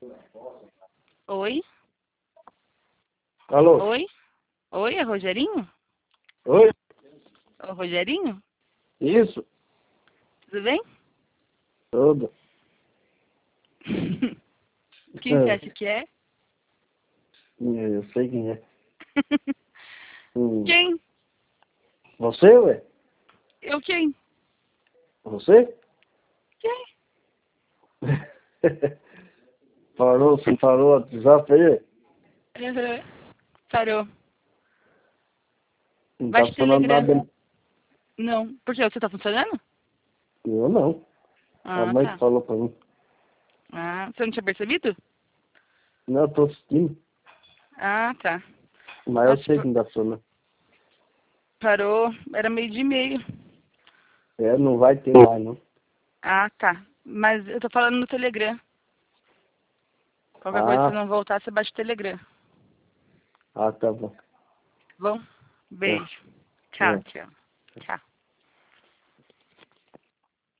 Oi? Alô? Oi? Oi, é Rogerinho? Oi? Ô, Rogerinho? Isso? Tudo bem? Tudo. Quem você acha que é? Eu sei quem é. Quem? Você, ué? Eu quem? Você? Quem? Você parou o WhatsApp aí? Uhum. Parou. Não tá Baixa o funcionando Telegram. nada. Não. Por quê? Você tá funcionando? Eu não. A Ah, mãe que tá. falou pra mim. Ah, você não tinha percebido? Não, eu tô assistindo. Ah, tá. Mas eu Nossa, sei que não tá funcionando. parou. Era 12:30. É, não vai ter mais, não. Ah, tá. Mas eu tô falando no Telegram. Qualquer coisa, se Ah, não voltar, você baixa o Telegram. tá bom. Bom? É, Beijo. Tchau, é. tchau. Tchau.